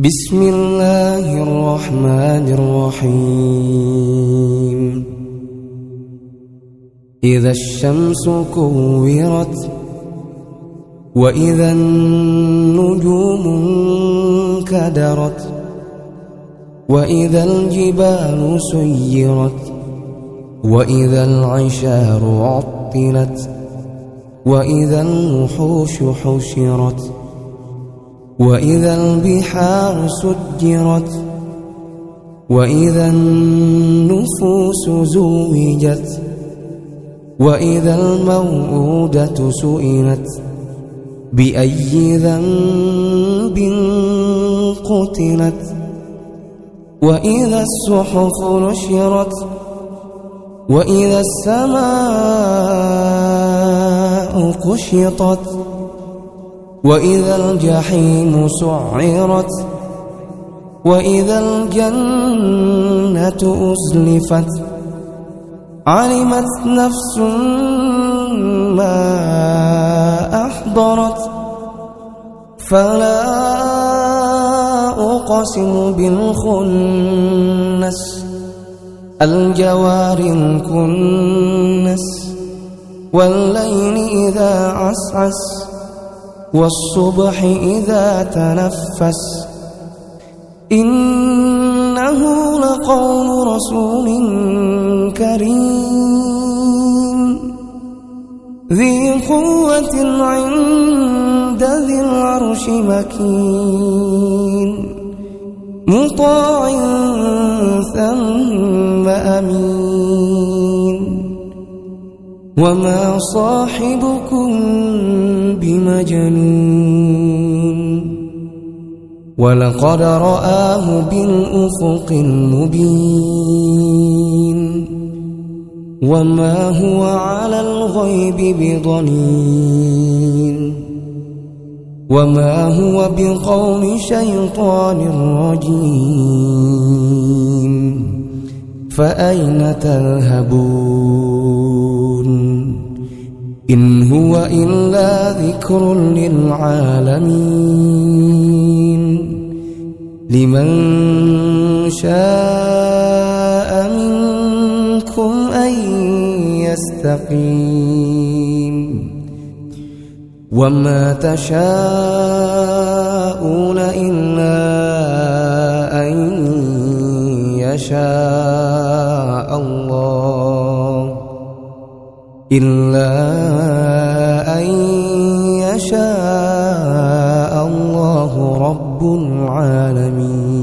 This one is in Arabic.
بسم الله الرحمن الرحيم إذا الشمس كورت وإذا النجوم انكدرت وإذا الجبال سيرت وإذا العشار عطلت وإذا الوحوش حشرت وإذا البحار سجرت وإذا النفوس زوجت وإذا الموءودة سئلت بأي ذنب قتلت وإذا الصحف نشرت وإذا السماء كشطت وإذا الجحيم سعرت وإذا الجنة أزلفت علمت نفس ما أحضرت فلا أقسم بالخنس الجوار الكنس والليل إذا عسعس والصبح إذا تنفس إنه لقول رسول كريم ذي قوة عند ذي العرش مكين مطاع ثم أمين وما صاحبكم بمجنون ولقد رآه بالأفق المبين وما هو على الغيب بضنين وما هو بقول شيطان رجيم فأين تذهبون إن هو إلا ذكر للعالمين لمن شاء منكم أن يستقيم وما تشاءون إلا أن يشاء الله إلا أن يشاء الله رب العالمين.